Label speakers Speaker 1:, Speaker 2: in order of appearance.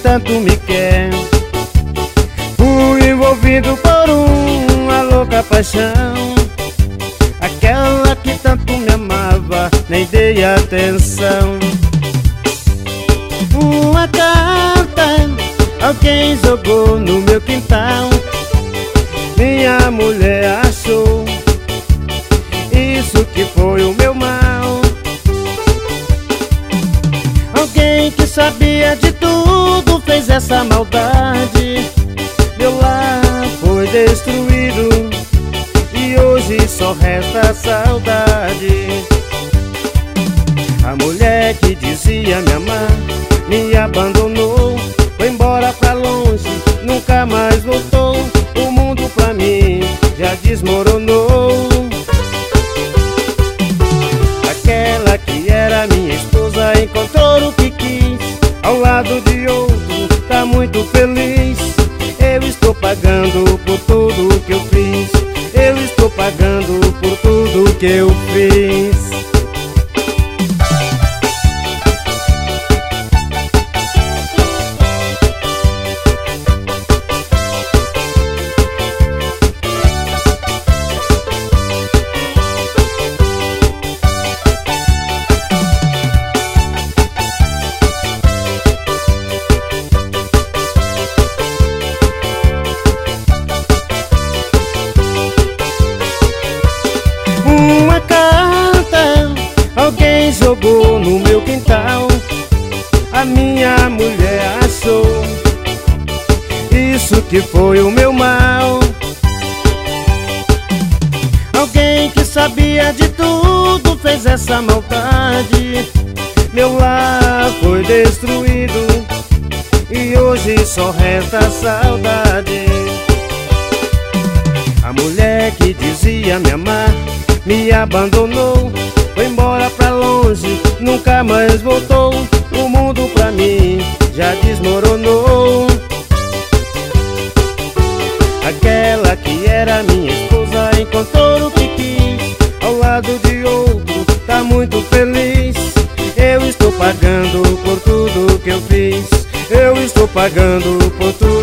Speaker 1: tanto me quer. Fui envolvido por uma louca paixão, aquela que tanto me amava, nem dei atenção. Uma carta alguém jogou no meu quintal, minha mulher achou, isso que foi o meu mal. Alguém que sabia de tudo fez essa maldade, meu lar foi destruído e hoje só resta saudade. A mulher que dizia me amar me abandonou, foi embora pra longe, nunca mais voltou. O mundo pra mim já desmoronou. Aquela que era minha esposa encontrou o que quis, ao lado de outro tá muito feliz. Eu estou pagando por tudo que eu fiz, eu estou pagando por tudo que eu fiz. Uma carta alguém jogou no meu quintal, a minha mulher achou, isso que foi o meu mal. Alguém que sabia de tudo fez essa maldade, meu lar foi destruído e hoje só resta saudade. A mulher que dizia me amar me abandonou, foi embora pra longe, nunca mais voltou. O mundo pra mim já desmoronou. Aquela que era minha esposa encontrou o que quis, ao lado de outro tá muito feliz. Eu estou pagando por tudo que eu fiz, eu estou pagando por tudo